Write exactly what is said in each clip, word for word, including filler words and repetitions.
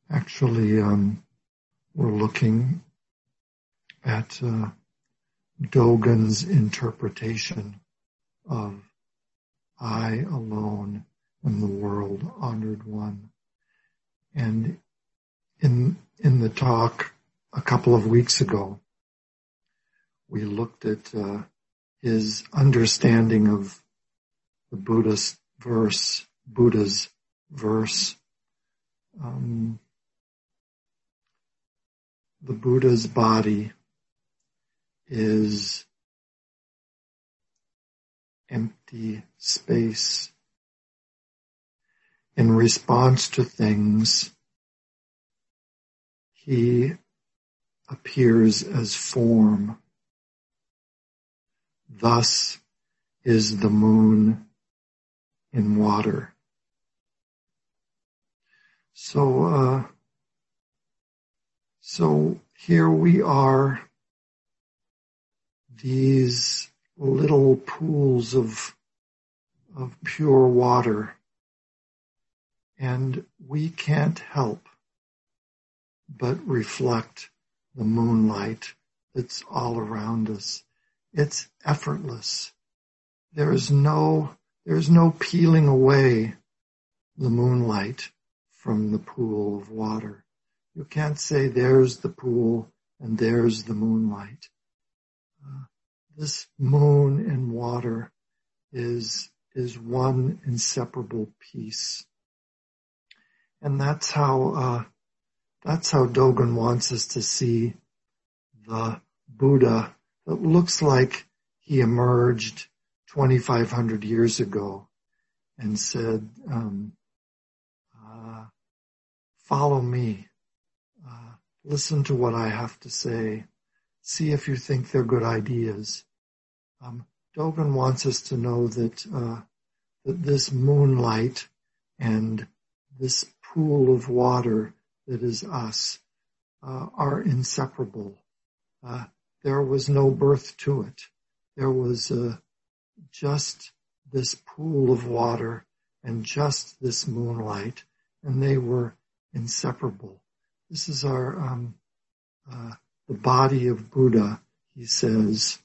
Actually, um, we're looking at uh, Dogen's interpretation of I alone am the world honored one. And in in the talk a couple of weeks ago, we looked at uh, his understanding of the Buddhist verse, Buddha's verse. Um, the Buddha's body is empty space. In response to things, he appears as form. Thus is the moon in water. So, uh, so here we are, these little pools of, of pure water, and we can't help but reflect the moonlight that's all around us. It's effortless. There is no, there's no peeling away the moonlight from the pool of water. You can't say there's the pool and there's the moonlight. Uh, this moon and water is, is one inseparable piece. And that's how, uh, that's how Dogen wants us to see the Buddha that looks like he emerged twenty-five hundred years ago and said, um, uh, follow me, uh, listen to what I have to say, see if you think they're good ideas. Um, Dogen wants us to know that, uh, that this moonlight and this pool of water that is us uh, are inseparable. Uh, there was no birth to it. There was uh, just this pool of water and just this moonlight, and they were inseparable. This is our um, uh, the body of Buddha, he says,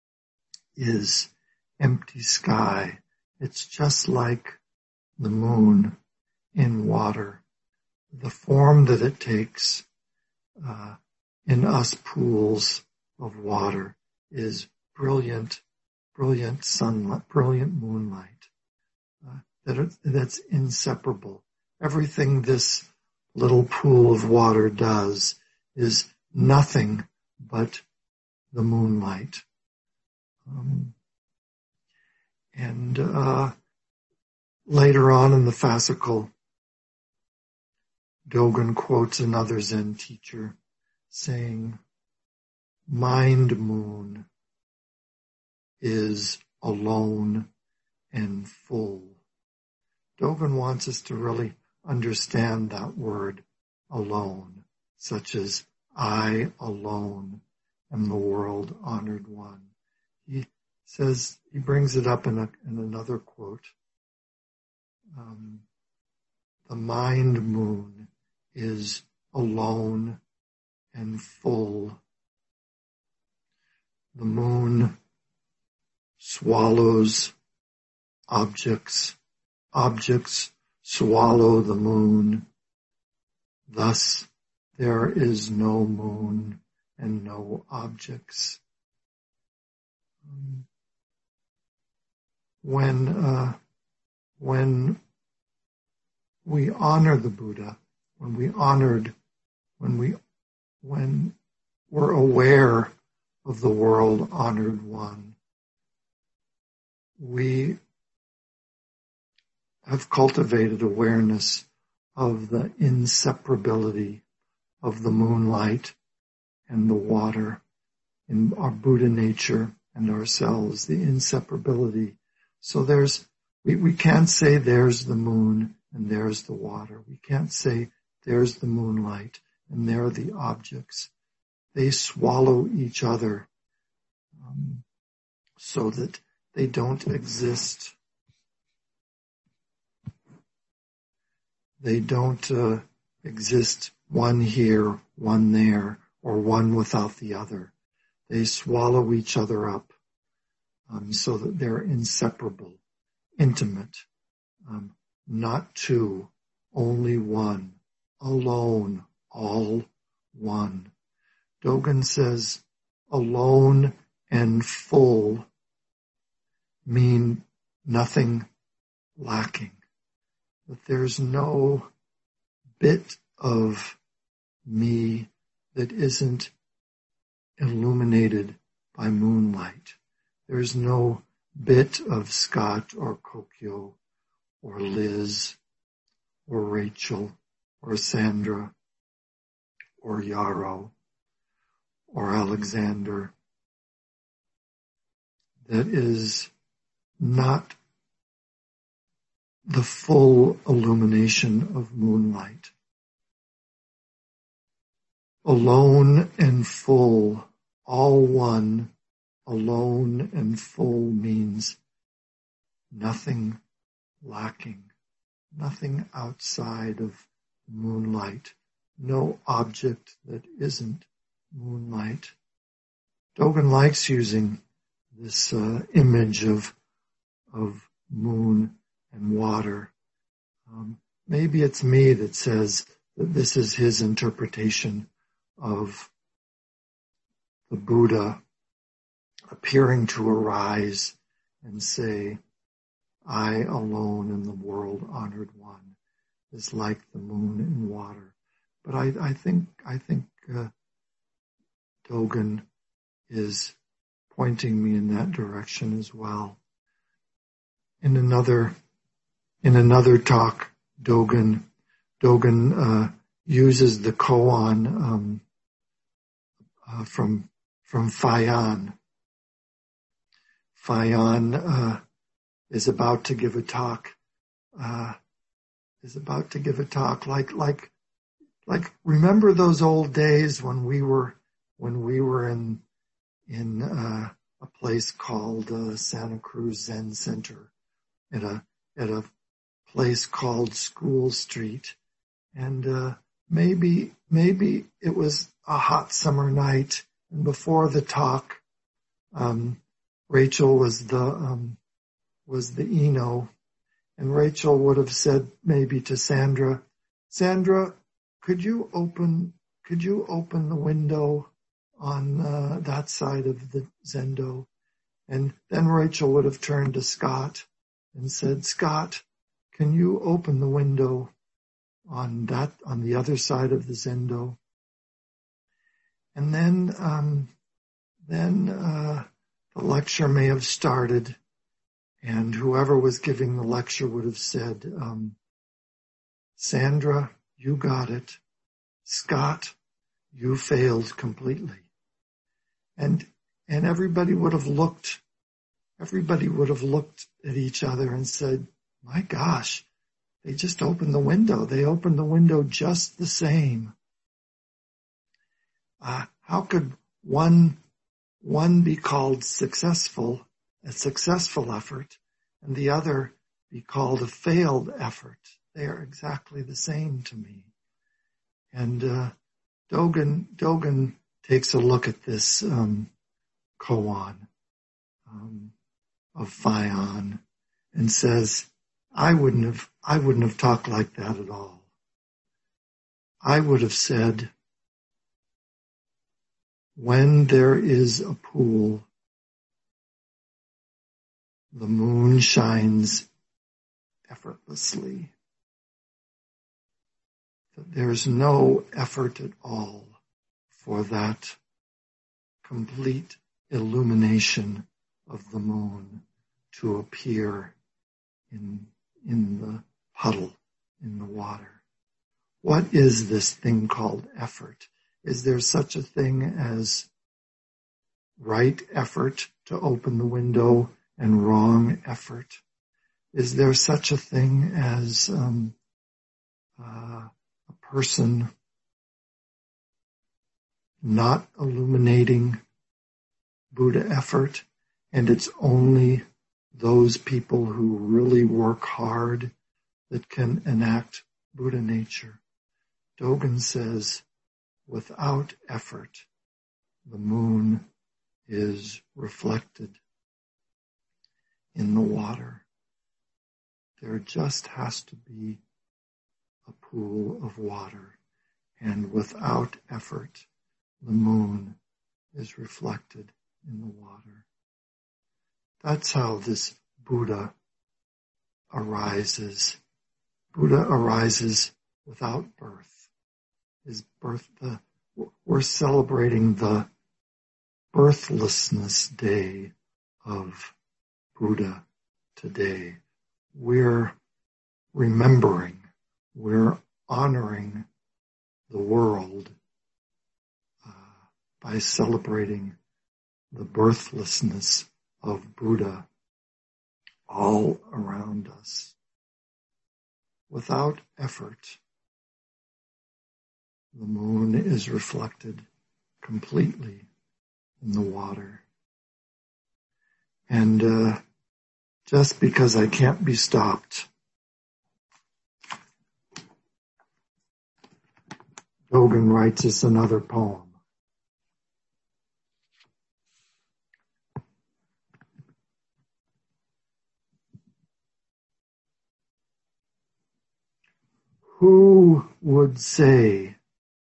is empty sky. It's just like the moon in water. The form that it takes uh, in us pools of water is brilliant, brilliant sunlight, brilliant moonlight. Uh, that it, that's inseparable. Everything this little pool of water does is nothing but the moonlight. Um, and uh, later on in the fascicle, Dogen quotes another Zen teacher saying, mind moon is alone and full. Dogen wants us to really understand that word alone, such as I alone am the world honored one. He says, he brings it up in, a, in another quote. Um, the mind moon is alone and full. The moon swallows objects. Objects swallow the moon. Thus, there is no moon and no objects. When, uh, when we honor the Buddha, when we honored, when we, when we're aware of the world honored one, we have cultivated awareness of the inseparability of the moonlight and the water in our Buddha nature and ourselves, the inseparability. So there's, we, we can't say there's the moon and there's the water. We can't say there's the moonlight and there are the objects. They swallow each other um, so that they don't exist. They don't uh, exist one here, one there, or one without the other. They swallow each other up um, so that they're inseparable, intimate, um, not two, only one, alone, all one. Dogen says alone and full mean nothing lacking, that there's no bit of me that isn't illuminated by moonlight. There's no bit of Scott or Kokyo or Liz or Rachel or Sandra or Yarrow or Alexander that is not the full illumination of moonlight. Alone and full, all one, alone and full means nothing lacking, nothing outside of moonlight, no object that isn't moonlight. Dogen likes using this uh, image of of moon and water. Um, maybe it's me that says that this is his interpretation of the Buddha appearing to arise and say, I alone in the world honored one is like the moon and water. But I, I think, I think, uh, Dogen is pointing me in that direction as well. In another, in another talk, Dogen, Dogen, uh, uses the koan, um, uh, from, from Fayan. Fayan, uh, is about to give a talk, uh, is about to give a talk like, like, like, remember those old days when we were, when we were in, in, uh, a place called, uh, Santa Cruz Zen Center at a, at a place called School Street. And, uh, maybe, maybe it was a hot summer night, and before the talk, um, Rachel was the, um, was the Eno, and Rachel would have said maybe to Sandra, Sandra, could you open, could you open the window on uh, that side of the Zendo? And then Rachel would have turned to Scott and said, Scott, can you open the window on that, on the other side of the Zendo? And then, um, then, uh, the lecture may have started, and whoever was giving the lecture would have said, um, Sandra, you got it. Scott, you failed completely. And, and everybody would have looked, everybody would have looked at each other and said, my gosh, they just opened the window. They opened the window just the same. Uh, how could one, one be called successful, a successful effort, and the other be called a failed effort? They are exactly the same to me. And, uh, Dogen, Dogen takes a look at this, um, koan, um, of Fayan and says, I wouldn't have, I wouldn't have talked like that at all. I would have said, when there is a pool, the moon shines effortlessly. There's no effort at all for that complete illumination of the moon to appear in, in the puddle, in the water. What is this thing called effort? Is there such a thing as right effort to open the window and wrong effort? Is there such a thing as um, uh, a person not illuminating Buddha effort, and it's only those people who really work hard that can enact Buddha nature? Dogen says, without effort, the moon is reflected in the water. There just has to be a pool of water, and without effort, the moon is reflected in the water. That's how this Buddha arises. Buddha arises without birth. His birth, the, we're celebrating the birthlessness day of Buddha today. We're remembering, we're honoring the world uh, by celebrating the birthlessness of Buddha all around us. Without effort, the moon is reflected completely in the water. And uh, just because I can't be stopped, Dogen writes us another poem. Who would say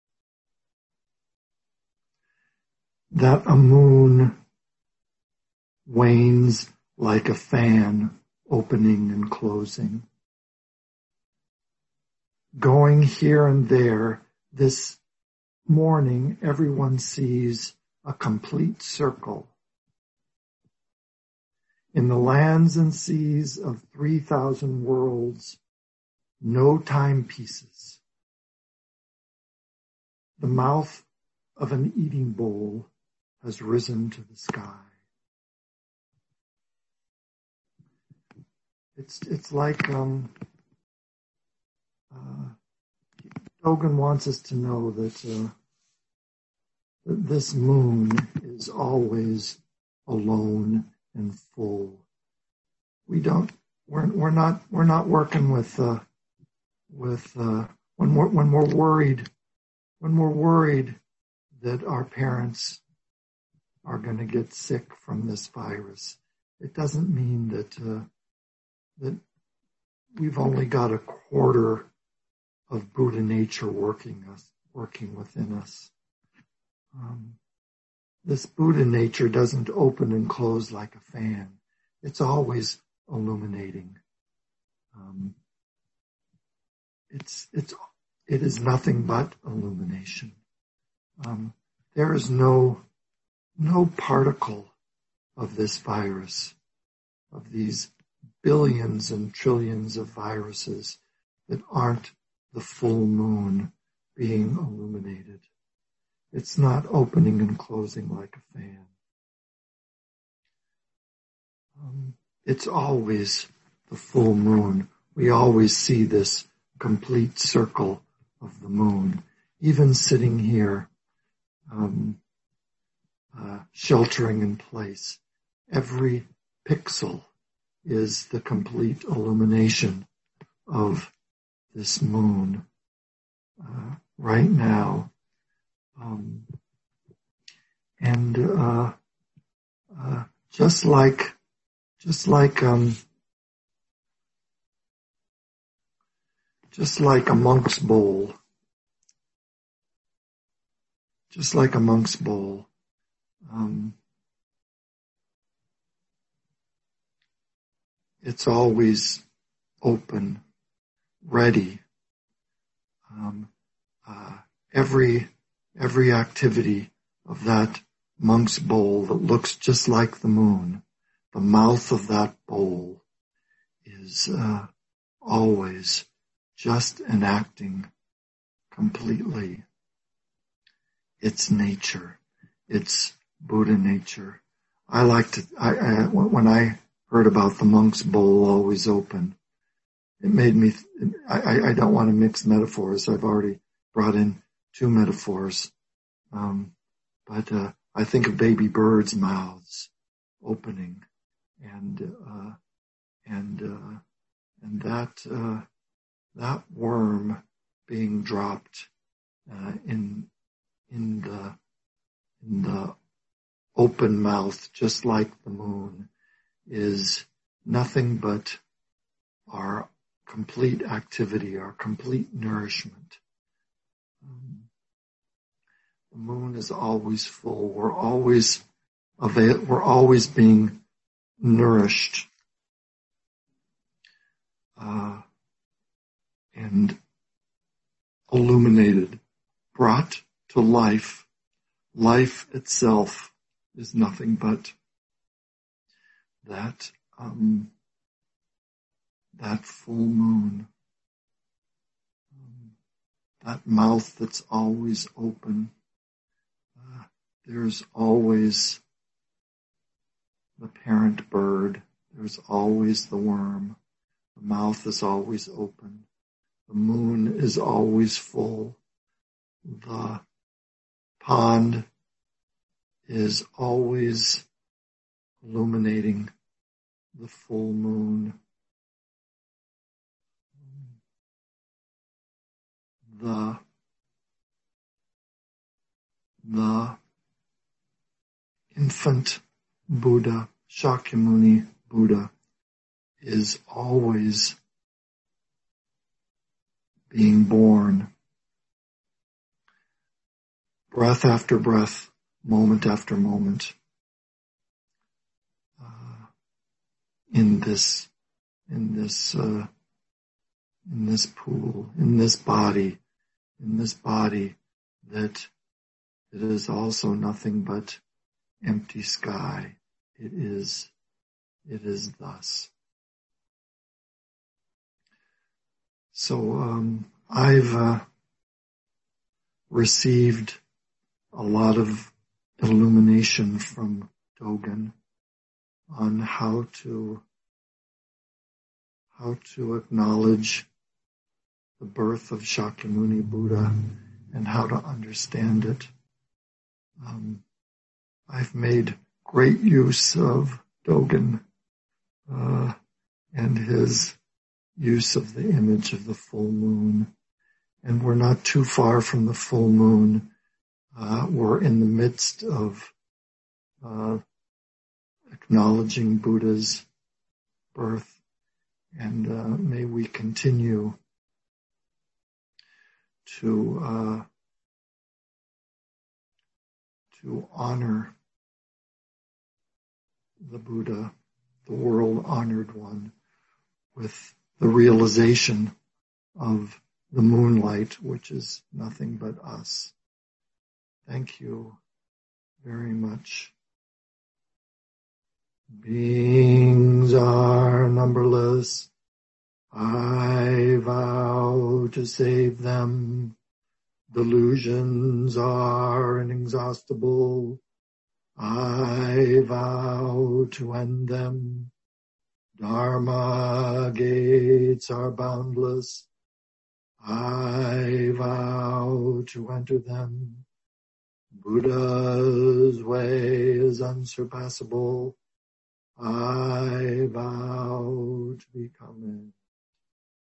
that a moon wanes like a fan opening and closing? Going here and there, this morning everyone sees a complete circle. In the lands and seas of three thousand worlds, no timepieces. The mouth of an eating bowl has risen to the sky. It's it's like um, uh, Dogen wants us to know that, uh, that this moon is always alone and full. We don't. We're we're not we're not working with. Uh, with uh, when we're when we're worried when we're worried that our parents are going to get sick from this virus. It doesn't mean that uh, that we've only got a quarter of Buddha nature working us working within us. Um, this Buddha nature doesn't open and close like a fan. It's always illuminating. Um, It's, it's, it is nothing but illumination. Um, there is no, no particle of this virus, of these billions and trillions of viruses that aren't the full moon being illuminated. It's not opening and closing like a fan. Um, it's always the full moon. We always see this complete circle of the moon. Even sitting here, um, uh, sheltering in place, every pixel is the complete illumination of this moon uh, right now. Um, and uh, uh, just like, just like, um, just like a monk's bowl, just like a monk's bowl, um, it's always open, ready. Um, uh, every every activity of that monk's bowl that looks just like the moon, the mouth of that bowl is uh, always just enacting completely its nature, its Buddha nature. I like to, I, I, when I heard about the monk's bowl always open, it made me, I, I don't want to mix metaphors. I've already brought in two metaphors. Um, but, uh, I think of baby birds' mouths opening and, uh, and, uh, and that, uh, that worm being dropped uh, in in the in the open mouth, just like the moon, is nothing but our complete activity, our complete nourishment. Um, the moon is always full. We're always avail- We're always being nourished uh, and illuminated, brought to life. Life itself is nothing but that um, that full moon, um, that mouth that's always open. Uh, there's always the parent bird. There's always the worm. The mouth is always open. The moon is always full. The pond is always illuminating the full moon. The, the infant Buddha, Shakyamuni Buddha, is always being born. Breath after breath, moment after moment, uh, in this, in this, uh, in this pool, in this body, in this body that it is also nothing but empty sky. It is, it is thus. So um, I've uh, received a lot of illumination from Dogen on how to how to acknowledge the birth of Shakyamuni Buddha and how to understand it. Um, I've made great use of Dogen uh, and his use of the image of the full moon. And we're not too far from the full moon. Uh, we're in the midst of uh, acknowledging Buddha's birth. And uh, may we continue to uh, to honor the Buddha, the world-honored one, with the realization of the moonlight, which is nothing but us. Thank you very much. Beings are numberless. I vow to save them. Delusions are inexhaustible. I vow to end them. Dharma gates are boundless. I vow to enter them. Buddha's way is unsurpassable. I vow to become it.